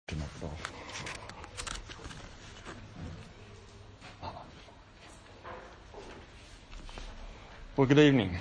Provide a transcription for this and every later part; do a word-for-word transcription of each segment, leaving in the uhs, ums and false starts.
to knock it off. Well, good evening.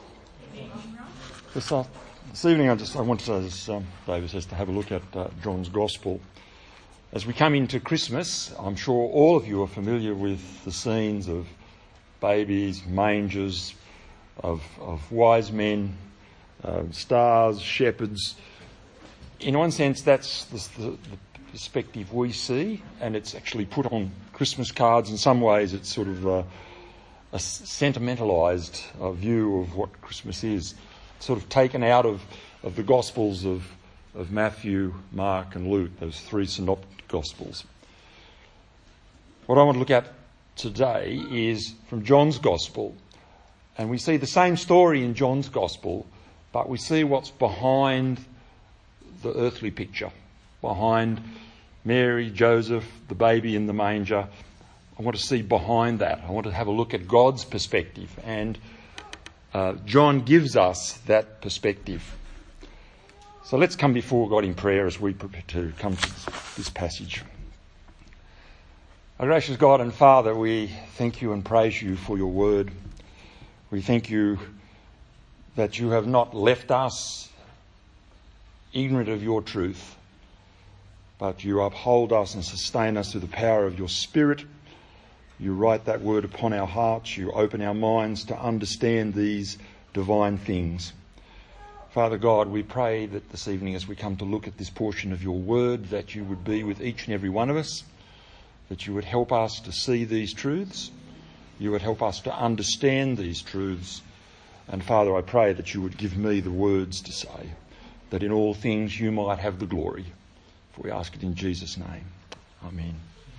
This, uh, this evening, I just I wanted to, as um, David says, to have a look at uh, John's Gospel. As we come into Christmas, I'm sure all of you are familiar with the scenes of babies, mangers, of, of wise men, uh, stars, shepherds. In one sense, that's the, the, the perspective we see, and it's actually put on Christmas cards. In some ways, it's sort of uh, a sentimentalised uh, view of what Christmas is, sort of taken out of, of the Gospels of, of Matthew, Mark and Luke, those three synoptic Gospels. What I want to look at today is from John's Gospel, and we see the same story in John's Gospel, but we see what's behind the earthly picture, behind Mary, Joseph, the baby in the manger. I want to see behind that. I want to have a look at God's perspective, and uh, John gives us that perspective. So let's come before God in prayer as we prepare to come to this passage. Our gracious God and Father, we thank you and praise you for your word. We thank you that you have not left us ignorant of your truth, but you uphold us and sustain us through the power of your Spirit. You write that word upon our hearts. You open our minds to understand these divine things. Father God, we pray that this evening as we come to look at this portion of your word, that you would be with each and every one of us, that you would help us to see these truths, you would help us to understand these truths. And Father, I pray that you would give me the words to say, that in all things you might have the glory. For we ask it in Jesus' name. Amen.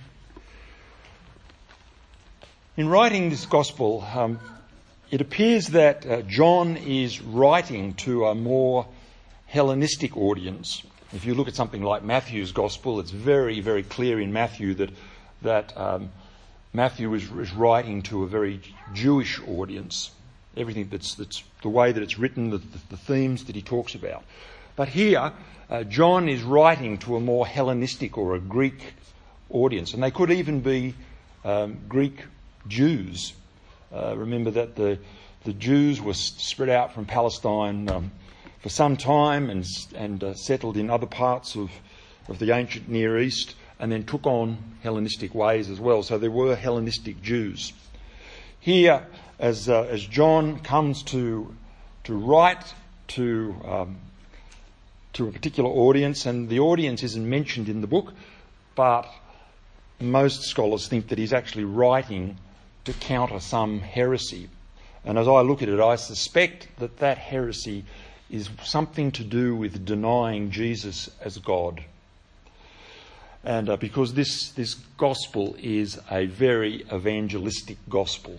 In writing this gospel, um, it appears that uh, John is writing to a more Hellenistic audience. If you look at something like Matthew's gospel, it's very, very clear in Matthew that that um, Matthew is, is writing to a very Jewish audience. Everything that's that's the way that it's written, the, the, the themes that he talks about. But here, uh, John is writing to a more Hellenistic or a Greek audience, and they could even be um, Greek Jews. Uh, remember that the the Jews were spread out from Palestine um, for some time and and uh, settled in other parts of of the ancient Near East, and then took on Hellenistic ways as well. So there were Hellenistic Jews. Here, as uh, as John comes to to write to um, to a particular audience, and the audience isn't mentioned in the book, but most scholars think that he's actually writing to counter some heresy. And as I look at it, I suspect that that heresy is something to do with denying Jesus as God. And uh, because this, this gospel is a very evangelistic gospel.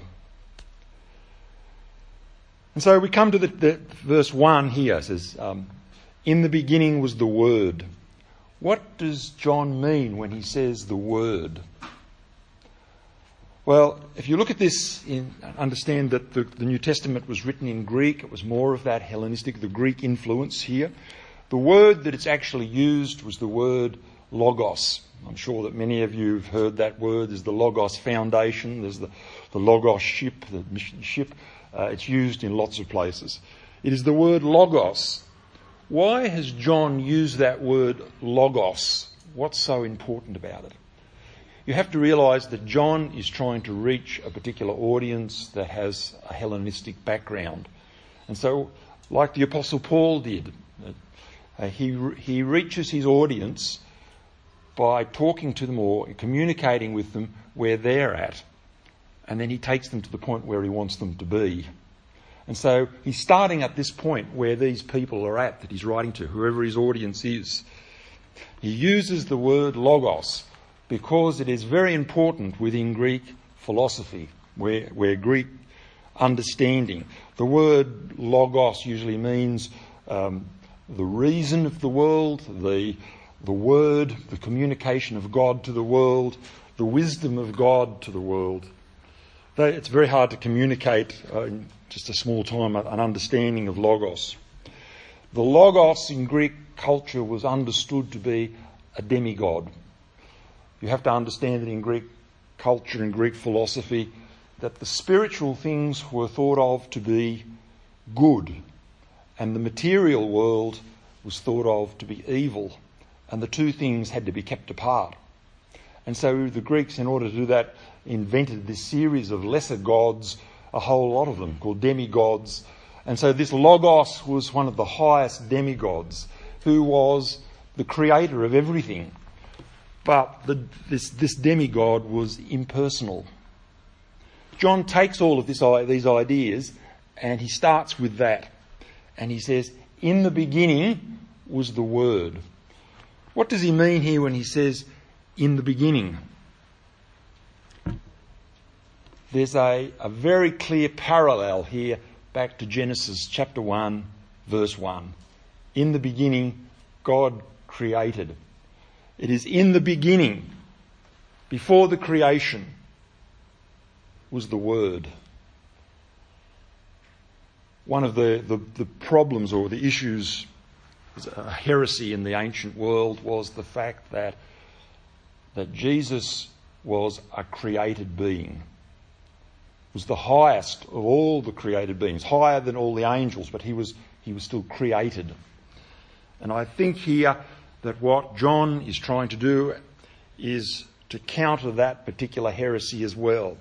And so we come to the, the verse one here. It says, um, in the beginning was the Word. What does John mean when he says the Word? Well, if you look at this, in, understand that the, the New Testament was written in Greek. It was more of that Hellenistic, the Greek influence here. The word that it's actually used was the word logos. I'm sure that many of you have heard that word. There's the Logos Foundation. There's the, the Logos ship, the mission ship. Uh, it's used in lots of places. It is the word logos. Why has John used that word logos? What's so important about it? You have to realise that John is trying to reach a particular audience that has a Hellenistic background. And so, like the Apostle Paul did, uh, he he reaches his audience by talking to them or communicating with them where they're at. And then he takes them to the point where he wants them to be. And so he's starting at this point where these people are at that he's writing to, whoever his audience is. He uses the word logos because it is very important within Greek philosophy, where, where Greek understanding. The word logos usually means um, the reason of the world, the the word, the communication of God to the world, the wisdom of God to the world. It's very hard to communicate uh, in just a small time an understanding of logos. The logos in Greek culture was understood to be a demigod. You have to understand that in Greek culture and Greek philosophy, that the spiritual things were thought of to be good, and the material world was thought of to be evil, and the two things had to be kept apart. And so the Greeks, in order to do that, invented this series of lesser gods, a whole lot of them, called demigods. And so this Logos was one of the highest demigods, who was the creator of everything. But the, this, this demigod was impersonal. John takes all of this, these ideas and he starts with that. And he says, in the beginning was the Word. What does he mean here when he says, in the beginning? There's a, a very clear parallel here back to Genesis chapter one, verse one. In the beginning, God created. It is in the beginning, before the creation, was the Word. One of the, the, the problems or the issues, a heresy in the ancient world, was the fact that, that Jesus was a created being. Was the highest of all the created beings, higher than all the angels, but he was he was still created. And I think here that what John is trying to do is to counter that particular heresy as well.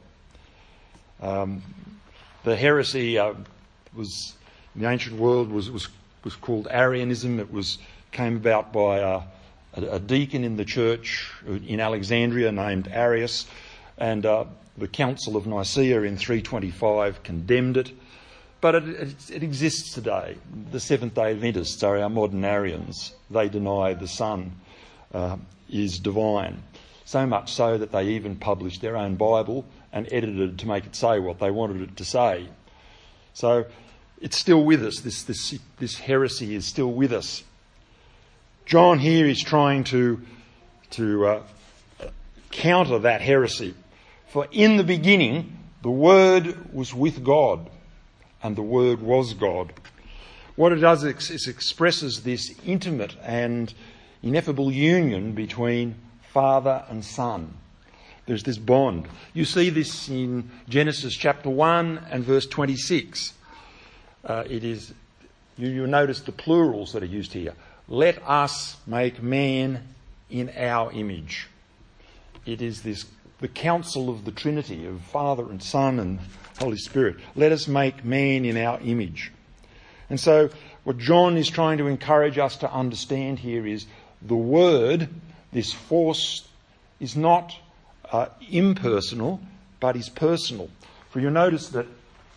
Um, the heresy uh, was in the ancient world was was was called Arianism. It was came about by uh, a, a deacon in the church in Alexandria named Arius, and uh, the Council of Nicaea in three twenty-five condemned it, but it, it, it exists today. The Seventh-day Adventists are our modern Arians. They deny the Son uh, is divine, so much so that they even published their own Bible and edited it to make it say what they wanted it to say. So it's still with us. This, this, this heresy is still with us. John here is trying to, to uh, counter that heresy. For in the beginning, the Word was with God, and the Word was God. What it does is it expresses this intimate and ineffable union between Father and Son. There's this bond. You see this in Genesis chapter one and verse twenty-six. Uh, it is, you, you'll notice the plurals that are used here. Let us make man in our image. It is this the counsel of the Trinity, of Father and Son and Holy Spirit. Let us make man in our image. And so what John is trying to encourage us to understand here is the Word, this force, is not uh, impersonal, but is personal. For you'll notice that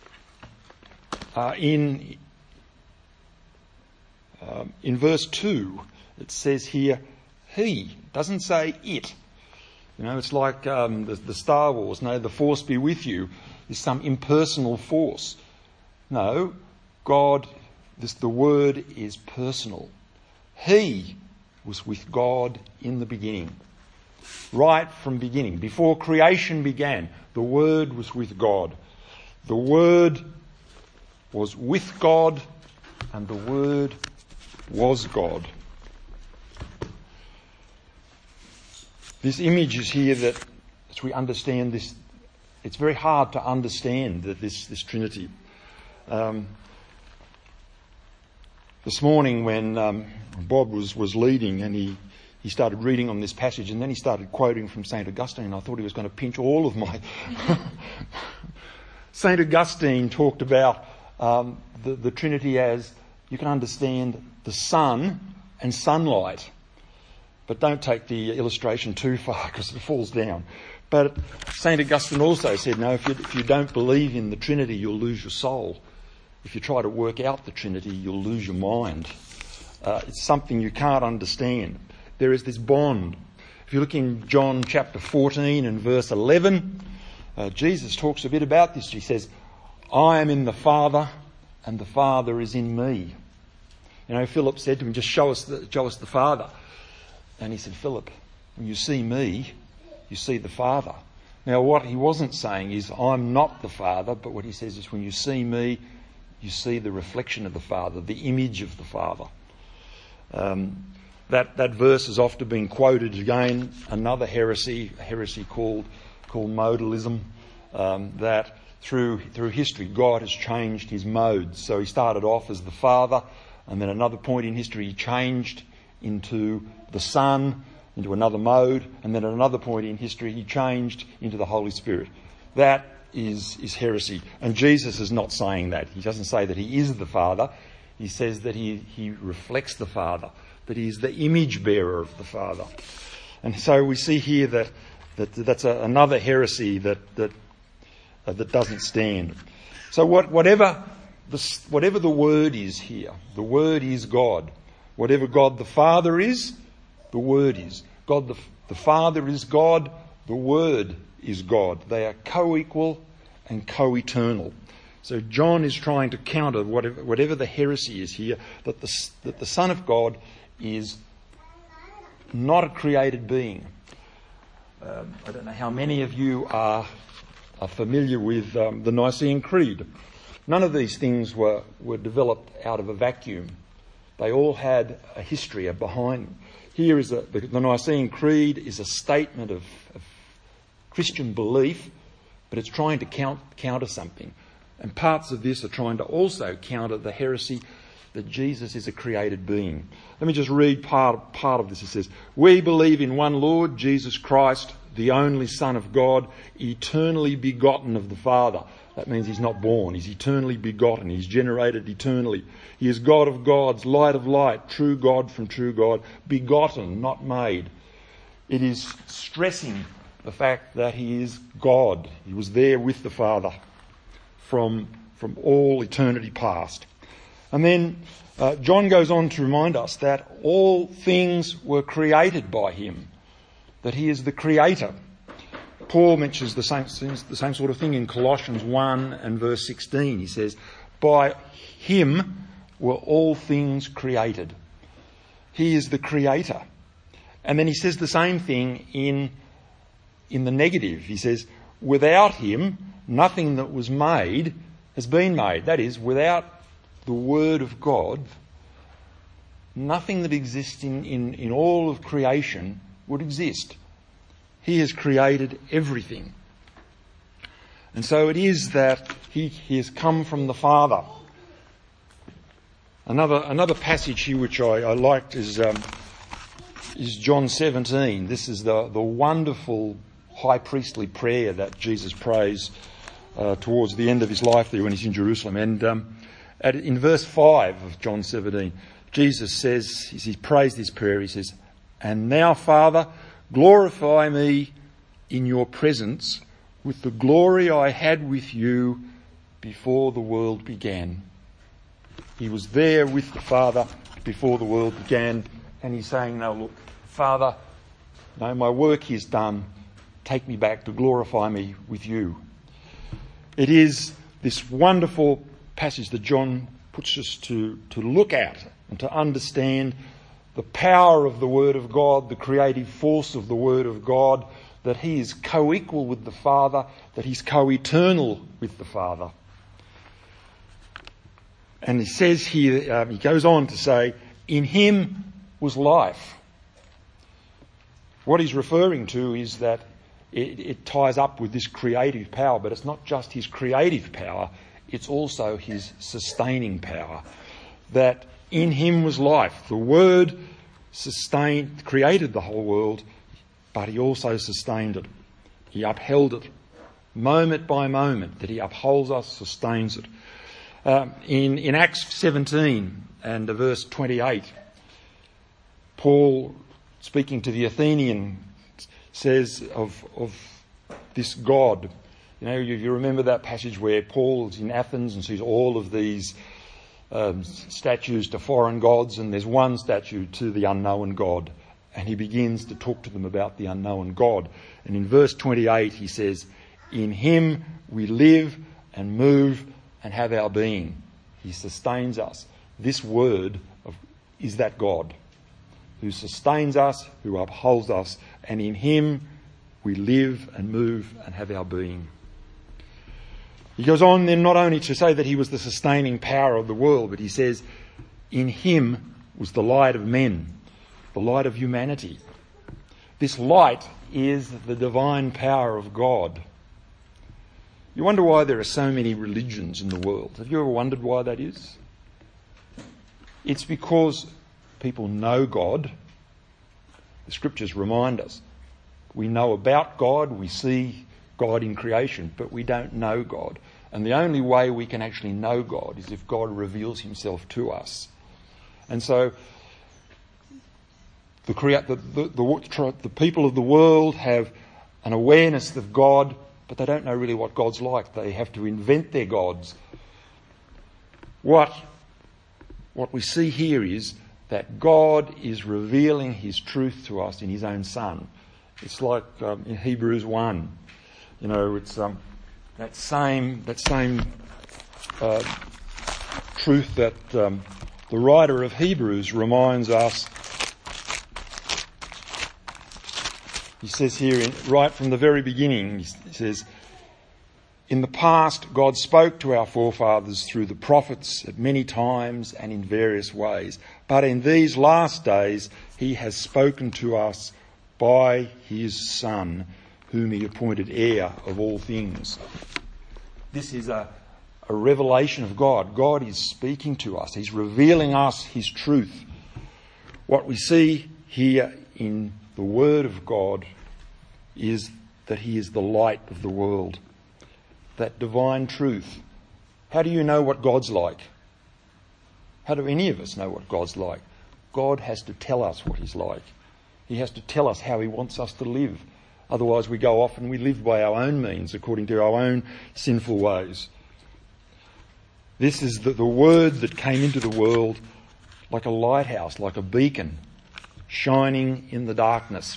uh, in, uh, in verse two, it says here, he. It doesn't say it. You know, it's like um, the, the Star Wars. No, the Force be with you is some impersonal force. No, God, this, the Word is personal. He was with God in the beginning. Right from beginning. Before creation began, the Word was with God. The Word was with God, and the Word was God. This image is here that, as we understand this, it's very hard to understand that this, this Trinity. Um, this morning when um, Bob was, was leading and he, he started reading on this passage and then he started quoting from Saint Augustine, I thought he was going to pinch all of my... Saint Augustine talked about um, the, the Trinity as, you can understand, the sun and sunlight. But don't take the illustration too far because it falls down. But Saint Augustine also said, no, if you, if you don't believe in the Trinity, you'll lose your soul. If you try to work out the Trinity, you'll lose your mind. Uh, it's something you can't understand. There is this bond. If you look in John chapter fourteen and verse eleven, uh, Jesus talks a bit about this. He says, I am in the Father and the Father is in me. You know, Philip said to him, just show us the, show us the Father. And he said, Philip, when you see me, you see the Father. Now, what he wasn't saying is, I'm not the Father, but what he says is, when you see me, you see the reflection of the Father, the image of the Father. Um, That that verse has often been quoted again. Another heresy, a heresy called called modalism, um, that through through history God has changed his modes. So he started off as the Father, and then another point in history he changed into the Son, into another mode, and then at another point in history he changed into the Holy Spirit. That is is heresy, and Jesus is not saying that. He doesn't say that he is the Father. He says that he he reflects the Father, that he is the image bearer of the Father. And so we see here that, that that's a, another heresy that that uh, that doesn't stand. So what, whatever the whatever the Word is here, the Word is God. Whatever God the Father is, the Word is. God the, the Father is God, the Word is God. They are co-equal and co-eternal. So John is trying to counter whatever, whatever the heresy is here, that the, that the Son of God is not a created being. Um, I don't know how many of you are, are familiar with um, the Nicene Creed. None of these things were, were developed out of a vacuum. They all had a history behind them. Here is a, the, the Nicene Creed is a statement of, of Christian belief, but it's trying to count, counter something. And parts of this are trying to also counter the heresy that Jesus is a created being. Let me just read part, part of this. It says, "We believe in one Lord, Jesus Christ, the only Son of God, eternally begotten of the Father." That means he's not born. He's eternally begotten. He's generated eternally. He is God of gods, light of light, true God from true God, begotten, not made. It is stressing the fact that he is God. He was there with the Father from, from all eternity past. And then uh, John goes on to remind us that all things were created by him, that he is the creator. Paul mentions the same, the same sort of thing in Colossians one and verse sixteen. He says, "By him were all things created." He is the creator. And then he says the same thing in, in the negative. He says, "Without him, nothing that was made has been made." That is, without the Word of God, nothing that exists in, in, in all of creation would exist. He has created everything. And so it is that he, he has come from the Father. Another another passage here which I, I liked is um, is John seventeen. This is the, the wonderful high priestly prayer that Jesus prays uh, towards the end of his life there when he's in Jerusalem. And um, at, in verse five of John seventeen, Jesus says, as he prays this prayer, he says, "And now, Father, glorify me in your presence with the glory I had with you before the world began." He was there with the Father before the world began, and he's saying, "No, look, Father, no, my work is done. Take me back to glorify me with you." It is this wonderful passage that John puts us to, to look at and to understand the power of the Word of God, the creative force of the Word of God, that he is co-equal with the Father, that he's co-eternal with the Father. And he says here, um, he goes on to say, "In him was life." What he's referring to is that it, it ties up with this creative power, but it's not just his creative power, it's also his sustaining power. That in him was life. The Word sustained, created the whole world, but he also sustained it. He upheld it moment by moment, that he upholds us, sustains it. Uh, in, in Acts seventeen and verse twenty-eight, Paul, speaking to the Athenian, says of, of this God. You know, you, you remember that passage where Paul is in Athens and sees all of these um, statues to foreign gods, and there's one statue to the unknown God. And he begins to talk to them about the unknown God. And in verse twenty-eight he says, "In him we live and move and have our being." He sustains us. This word of, is that God who sustains us, who upholds us, and in him we live and move and have our being. He goes on then not only to say that he was the sustaining power of the world, but he says, "In him was the light of men." the light of humanity. This light is the divine power of God. You wonder why there are so many religions in the world. Have you ever wondered why that is? It's because people know God. The scriptures remind us. We know about God, we see God in creation, but we don't know God. And the only way we can actually know God is if God reveals himself to us. And so the, the, the, the, the people of the world have an awareness of God, but they don't know really what God's like. They have to invent their gods. What, what we see here is that God is revealing his truth to us in his own Son. It's like um, in Hebrews one. You know, it's um, that same that same uh, truth that um, the writer of Hebrews reminds us. He says here, in, right from the very beginning, he says, in the past, God spoke to our forefathers through the prophets at many times and in various ways. But in these last days, he has spoken to us by his Son, whom he appointed heir of all things. This is a, a revelation of God. God is speaking to us. He's revealing us his truth. What we see here in the Word of God is that he is the light of the world. That divine truth. How do you know what God's like? How do any of us know what God's like? God has to tell us what he's like. He has to tell us how he wants us to live. Otherwise we go off and we live by our own means, according to our own sinful ways. This is the, the word that came into the world like a lighthouse, like a beacon, shining in the darkness.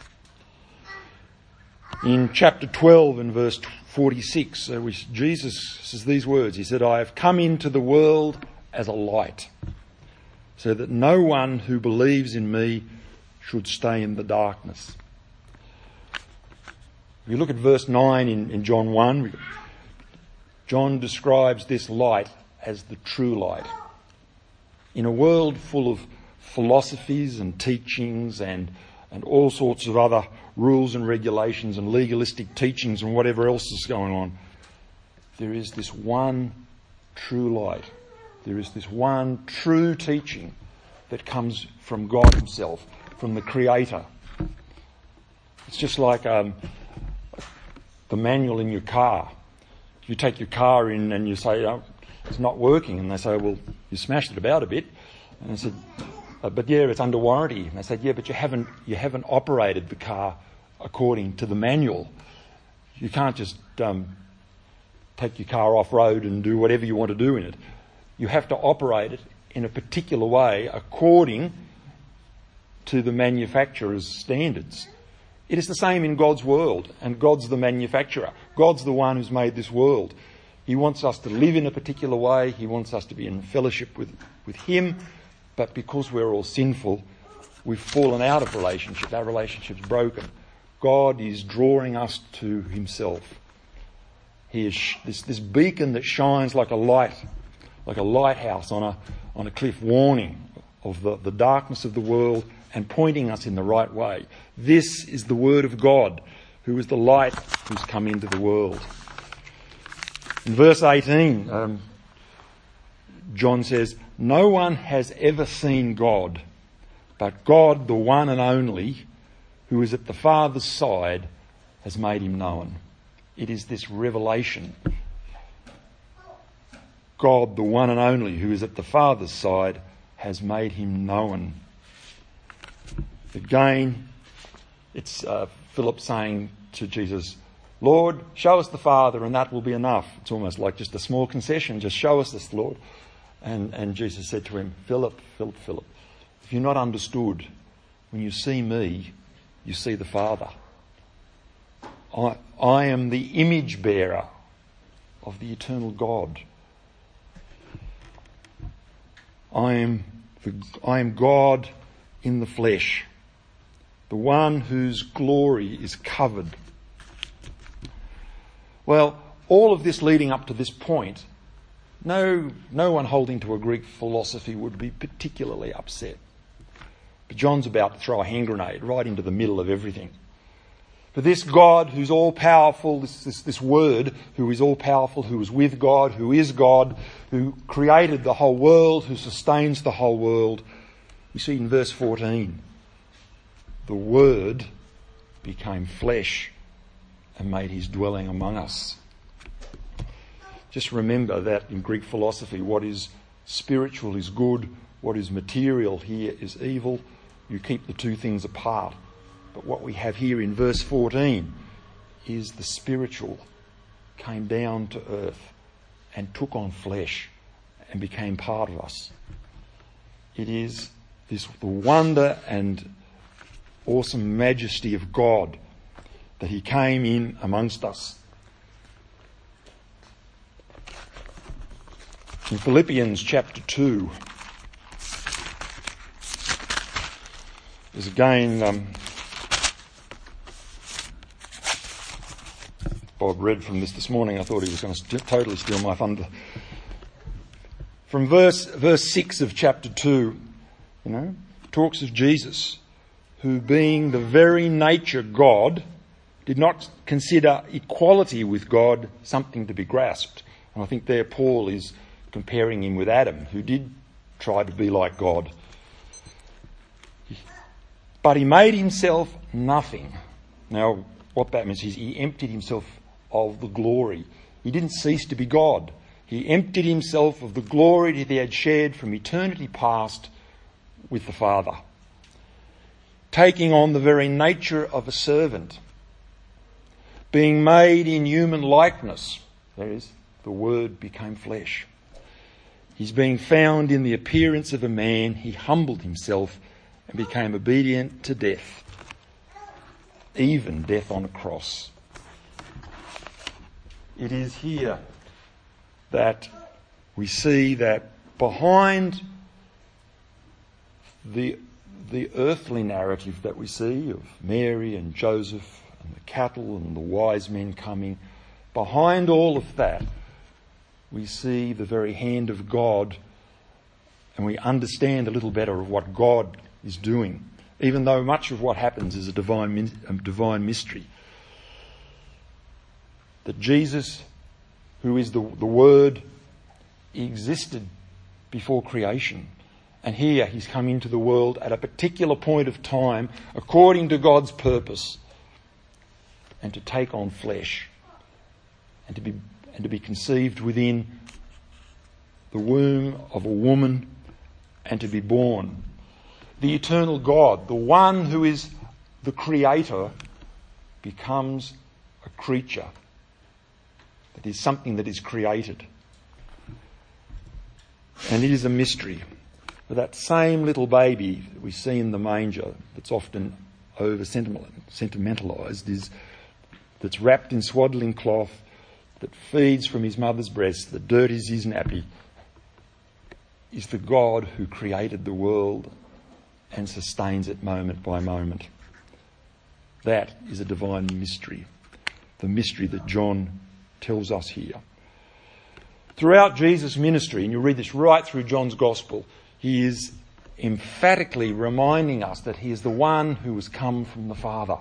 In chapter twelve and verse forty-six, uh, we, Jesus says these words. He said, I have come into the world as a light, so that no one who believes in me should stay in the darkness. If you look at verse nine in, in John one, John describes this light as the true light. In a world full of philosophies and teachings and, and all sorts of other rules and regulations and legalistic teachings and whatever else is going on, there is this one true light. There is this one true teaching that comes from God himself, from the Creator. It's just like um, the manual in your car. You take your car in and you say, oh, it's not working. And they say, well, you smashed it about a bit. And I said, uh, but yeah, it's under warranty. And they said, yeah, but you haven't, you haven't operated the car according to the manual. You can't just um, take your car off-road and do whatever you want to do in it. You have to operate it in a particular way according to the manufacturer's standards. It is the same in God's world, and God's the manufacturer. God's the one who's made this world. He wants us to live in a particular way. He wants us to be in fellowship with, with him. But because we're all sinful, we've fallen out of relationship. Our relationship's broken. God is drawing us to himself. He is sh- this, this beacon that shines like a light, like a lighthouse on a, on a cliff, warning of the, the darkness of the world and pointing us in the right way. This is the word of God, who is the light who's come into the world. In verse eighteen, um, John says, no one has ever seen God, but God, the one and only, who is at the Father's side, has made him known. It is this revelation. God, the one and only, who is at the Father's side, has made him known. Again, it's uh, Philip saying to Jesus, Lord, show us the Father and that will be enough. It's almost like just a small concession. Just show us this, Lord. And, and Jesus said to him, Philip, Philip, Philip, if you're not understood, when you see me, you see the Father. I, I am the image bearer of the eternal God. I am, the, I am God in the flesh, the one whose glory is covered. Well, all of this leading up to this point, no, no one holding to a Greek philosophy would be particularly upset. But John's about to throw a hand grenade right into the middle of everything. For this God who's all-powerful, this, this, this Word who is all-powerful, who is with God, who is God, who created the whole world, who sustains the whole world, we see in verse fourteen, the Word became flesh and made his dwelling among us. Just remember that in Greek philosophy, what is spiritual is good, what is material here is evil. You keep the two things apart. But what we have here in verse fourteen is the spiritual came down to earth and took on flesh and became part of us. It is this the wonder and awesome majesty of God that he came in amongst us. In Philippians chapter two, there's again, um, Bob read from this this morning. I thought he was going to st- totally steal my thunder. From verse verse six of chapter two, you know, talks of Jesus, who being the very nature God, did not consider equality with God something to be grasped. And I think there Paul is comparing him with Adam, who did try to be like God. But he made himself nothing. Now, what that means is he emptied himself of the glory. He didn't cease to be God. He emptied himself of the glory that he had shared from eternity past with the Father, taking on the very nature of a servant, being made in human likeness. That is, the Word became flesh. He's being found in the appearance of a man. He humbled himself and became obedient to death, even death on a cross. It is here that we see that behind the, the earthly narrative that we see of Mary and Joseph and the cattle and the wise men coming, behind all of that, we see the very hand of God, and we understand a little better of what God is doing, even though much of what happens is a divine, a divine mystery. That Jesus, who is the, the Word, existed before creation. And here he's come into the world at a particular point of time, according to God's purpose, and to take on flesh, and to be and to be conceived within the womb of a woman, and to be born. The eternal God, the one who is the Creator, becomes a creature. That is something that is created. And it is a mystery. But that same little baby that we see in the manger, that's often over sentimentalised, is that's wrapped in swaddling cloth, that feeds from his mother's breast, that dirties his nappy, is the God who created the world and sustains it moment by moment. That is a divine mystery, the mystery that John tells us here. Throughout Jesus' ministry, and you'll read this right through John's Gospel, he is emphatically reminding us that he is the one who has come from the Father.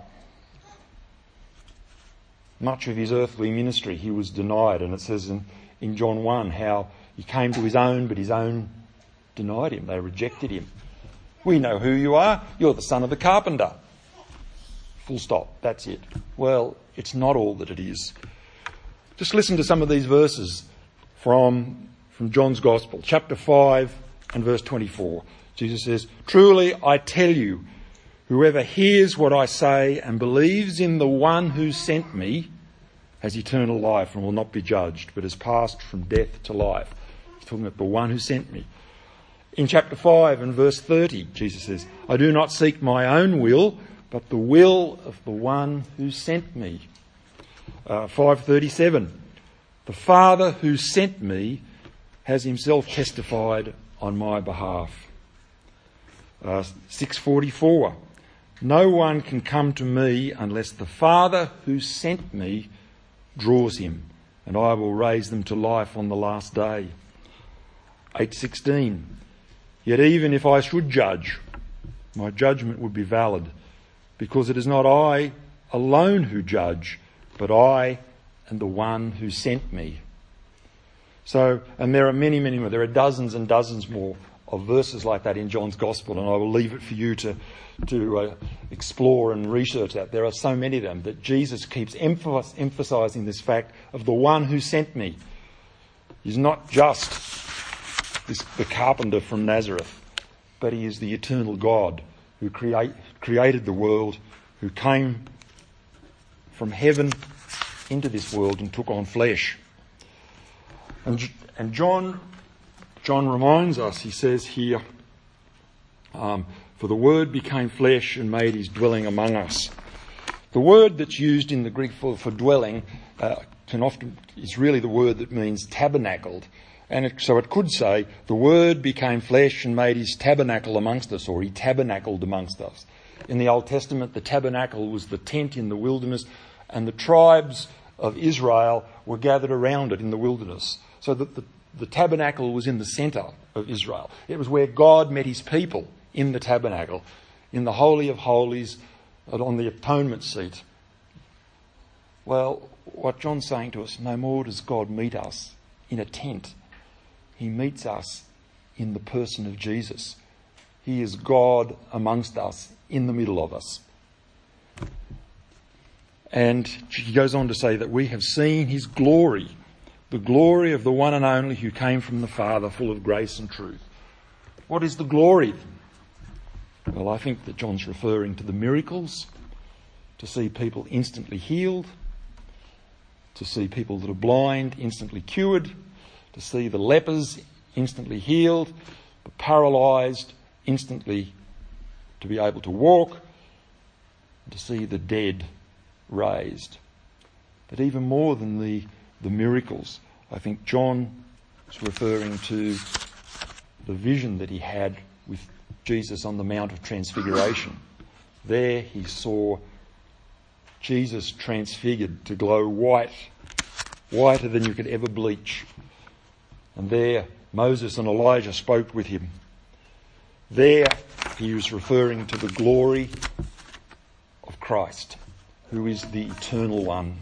Much of his earthly ministry he was denied, and it says in, in John one how he came to his own, but his own denied him. They rejected him. We know who you are. You're the son of the carpenter. Full stop. That's it. Well, it's not all that it is. Just listen to some of these verses from, from John's Gospel, chapter five and verse twenty-four. Jesus says, "Truly I tell you, whoever hears what I say and believes in the one who sent me has eternal life and will not be judged, but has passed from death to life." He's talking about the one who sent me. In chapter five and verse thirty, Jesus says, "I do not seek my own will, but the will of the one who sent me." Uh, five thirty-seven, "The Father who sent me has himself testified on my behalf." Uh, six forty-four, "No one can come to me unless the Father who sent me draws him, and I will raise them to life on the last day." eight sixteen, "Yet even if I should judge, my judgment would be valid, because it is not I alone who judge, but I and the one who sent me. So, and there are many, many more. There are dozens and dozens more of verses like that in John's Gospel, and I will leave it for you to, to uh, explore and research that. There are so many of them that Jesus keeps emph- emphasising this fact of the one who sent me. He's not just this, the carpenter from Nazareth, but he is the eternal God who create, created the world, who came from heaven into this world and took on flesh. And, and John, John reminds us, he says here, um, for the Word became flesh and made his dwelling among us. The word that's used in the Greek for, for dwelling uh, can often is really the word that means tabernacled. And it, so it could say, the Word became flesh and made his tabernacle amongst us, or he tabernacled amongst us. In the Old Testament, the tabernacle was the tent in the wilderness, and the tribes of Israel were gathered around it in the wilderness. So that the, the tabernacle was in the centre of Israel. It was where God met his people, in the tabernacle, in the Holy of Holies, and on the atonement seat. Well, what John's saying to us, no more does God meet us in a tent. He meets us in the person of Jesus. He is God amongst us, in the middle of us. And he goes on to say that we have seen his glory, the glory of the one and only who came from the Father, full of grace and truth. What is the glory? Well, I think that John's referring to the miracles, to see people instantly healed, to see people that are blind instantly cured, to see the lepers instantly healed, the paralysed instantly to be able to walk, to see the dead raised. But even more than the, the miracles, I think John is referring to the vision that he had with Jesus on the Mount of Transfiguration. There he saw Jesus transfigured to glow white, whiter than you could ever bleach. And there Moses and Elijah spoke with him. There he was referring to the glory of Christ, who is the eternal one.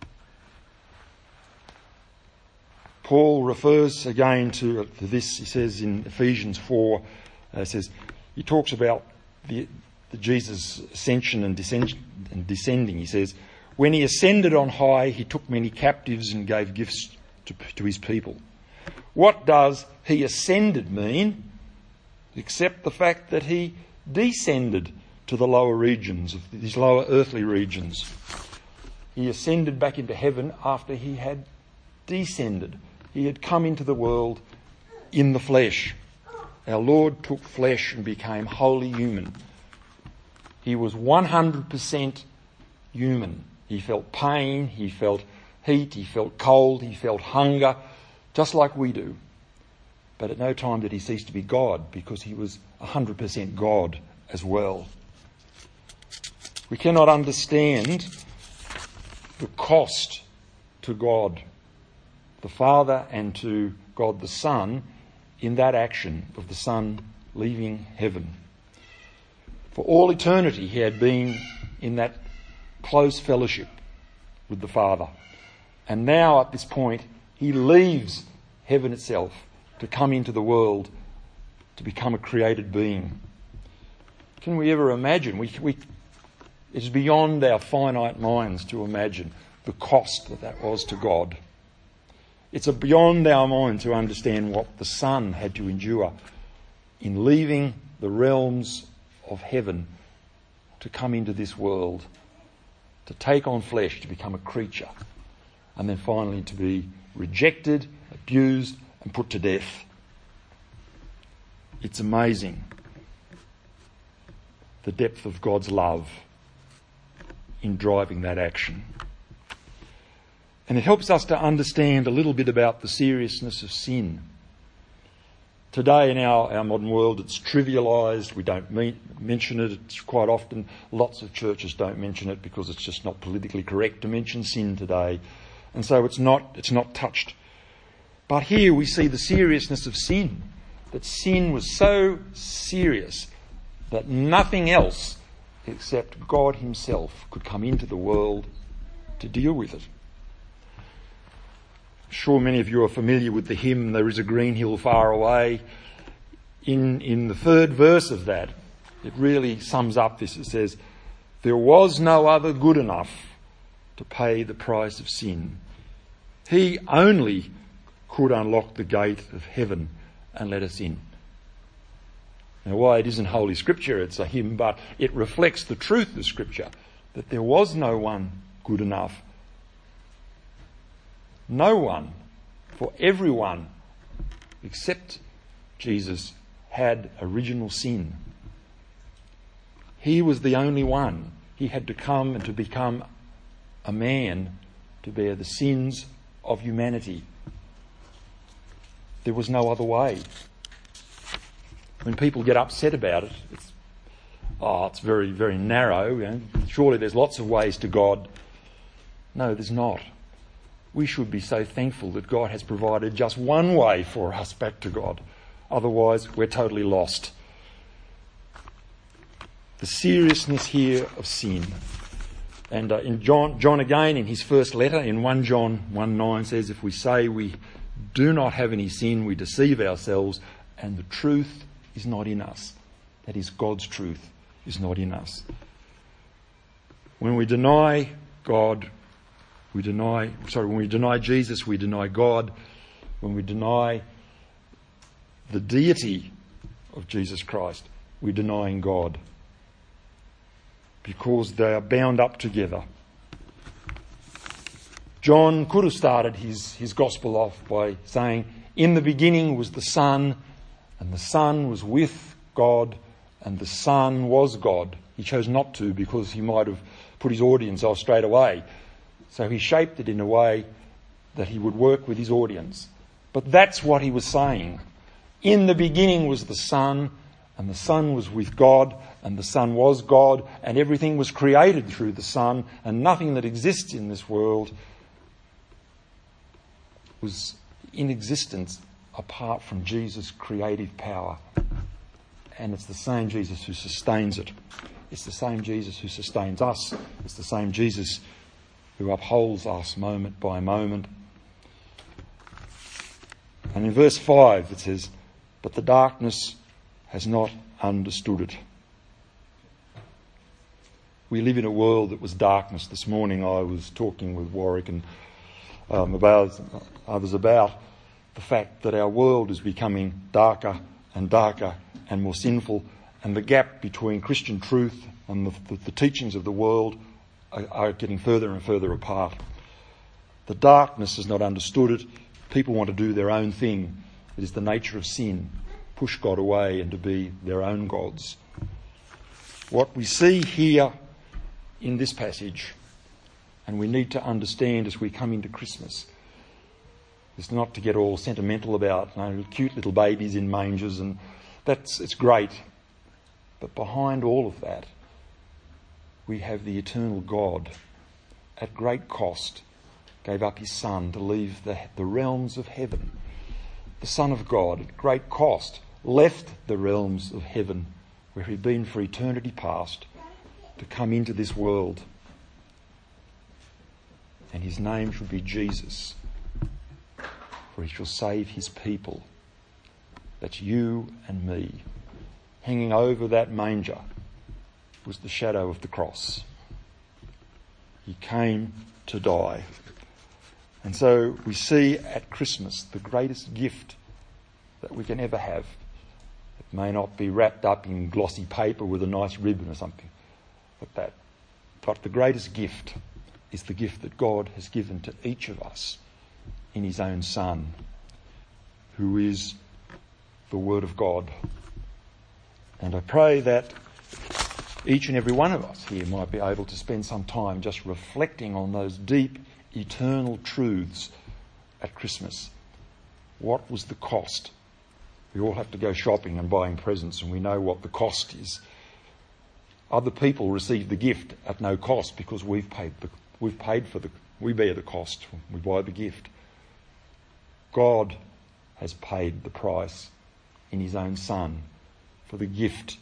Paul refers again to, to this, he says in Ephesians four, uh, says, he talks about the, the Jesus' ascension and, descend, and descending. He says, when he ascended on high, he took many captives and gave gifts to, to his people. What does he ascended mean, except the fact that he descended to the lower regions, of these lower earthly regions? He ascended back into heaven after he had descended. He had come into the world in the flesh. Our Lord took flesh and became wholly human. He was one hundred percent human. He felt pain, he felt heat, he felt cold, he felt hunger, just like we do. But at no time did he cease to be God, because he was one hundred percent God as well. We cannot understand the cost to God the Father and to God the Son in that action of the Son leaving heaven. For all eternity he had been in that close fellowship with the Father. And now at this point he leaves heaven itself to come into the world to become a created being. Can we ever imagine? We, we, it's beyond our finite minds to imagine the cost that that was to God. It's beyond our mind to understand what the Son had to endure in leaving the realms of heaven to come into this world, to take on flesh, to become a creature, and then finally to be rejected, abused, and put to death. It's amazing the depth of God's love in driving that action. And it helps us to understand a little bit about the seriousness of sin. Today in our, our modern world it's trivialised, we don't mean, mention it, it's quite often, lots of churches don't mention it because it's just not politically correct to mention sin today. And so it's not, it's not touched. But here we see the seriousness of sin, that sin was so serious that nothing else except God himself could come into the world to deal with it. I'm sure many of you are familiar with the hymn, "There is a green hill far away." In, in the third verse of that, it really sums up this. It says, "There was no other good enough to pay the price of sin. He only could unlock the gate of heaven and let us in." Now, why it isn't Holy Scripture, it's a hymn, but it reflects the truth of Scripture, that there was no one good enough. No one, for everyone except Jesus, had original sin. He was the only one. He had to come and to become a man to bear the sins of humanity. There was no other way. When people get upset about it, it's, oh, it's very, very narrow. You know? Surely there's lots of ways to God. No, there's not. We should be so thankful that God has provided just one way for us back to God. Otherwise, we're totally lost. The seriousness here of sin. And uh, in John, John again, in his first letter, in First John one nine, says, "If we say we do not have any sin, we deceive ourselves, and the truth is not in us." That is, God's truth is not in us. When we deny God, we deny, sorry, when we deny Jesus, we deny God. When we deny the deity of Jesus Christ, we're denying God. Because they are bound up together. John could have started his, his gospel off by saying, "In the beginning was the Son, and the Son was with God, and the Son was God." He chose not to because he might have put his audience off straight away. So he shaped it in a way that he would work with his audience. But that's what he was saying. In the beginning was the Son, and the Son was with God, and the Son was God, and everything was created through the Son, and nothing that exists in this world was in existence apart from Jesus' creative power. And it's the same Jesus who sustains it. It's the same Jesus who sustains us. It's the same Jesus who upholds us moment by moment. And in verse five it says, "But the darkness has not understood it." We live in a world that was darkness. This morning I was talking with Warwick and um, about others about the fact that our world is becoming darker and darker and more sinful, and the gap between Christian truth and the, the, the teachings of the world are, are getting further and further apart. The darkness has not understood it. People want to do their own thing. It is the nature of sin. Push God away and to be their own gods. What we see here in this passage, and we need to understand as we come into Christmas, is not to get all sentimental about, you know, cute little babies in mangers, and that's it's great. But behind all of that, we have the eternal God, at great cost, gave up his Son to leave the, the realms of heaven. The Son of God, at great cost, left the realms of heaven, where he'd been for eternity past, to come into this world. And his name should be Jesus, for he shall save his people. That's you and me. Hanging over that manger was the shadow of the cross. He came to die. And so we see at Christmas the greatest gift that we can ever have. It may not be wrapped up in glossy paper with a nice ribbon or something like that. But the greatest gift is the gift that God has given to each of us in his own Son, who is the Word of God. And I pray that each and every one of us here might be able to spend some time just reflecting on those deep, eternal truths at Christmas. What was the cost? We all have to go shopping and buying presents, and we know what the cost is. Other people receive the gift at no cost because we've paid the, we've paid for the, we bear the cost when we buy the gift. God has paid the price in his own Son for the gift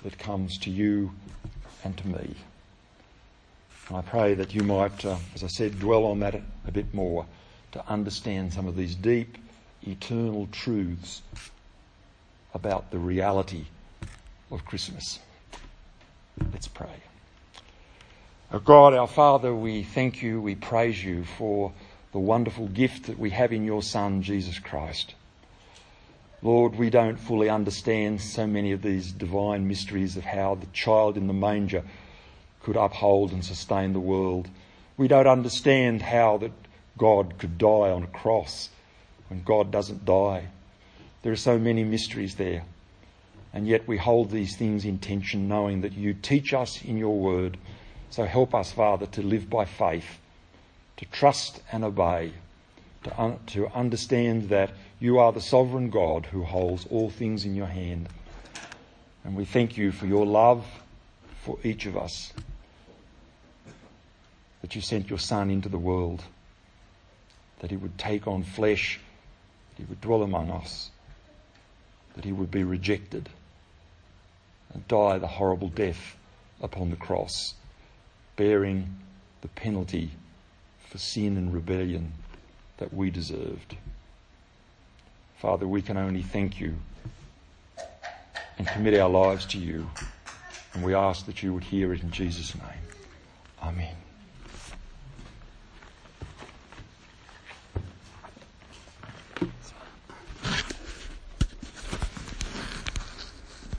that comes to you and to me. And I pray that you might, uh, as I said, dwell on that a bit more, to understand some of these deep, eternal truths about the reality of Christmas. Let's pray. Oh God, our Father, we thank you, we praise you for the wonderful gift that we have in your Son, Jesus Christ. Lord, we don't fully understand so many of these divine mysteries of how the child in the manger could uphold and sustain the world. We don't understand how that God could die on a cross when God doesn't die. There are so many mysteries there. And yet we hold these things in tension, knowing that you teach us in your word. So help us, Father, to live by faith, to trust and obey, to, un- to understand that you are the sovereign God who holds all things in your hand. And we thank you for your love for each of us, that you sent your Son into the world, that he would take on flesh, that he would dwell among us, that he would be rejected and die the horrible death upon the cross, bearing the penalty for sin and rebellion that we deserved. Father, we can only thank you and commit our lives to you, and we ask that you would hear it in Jesus' name.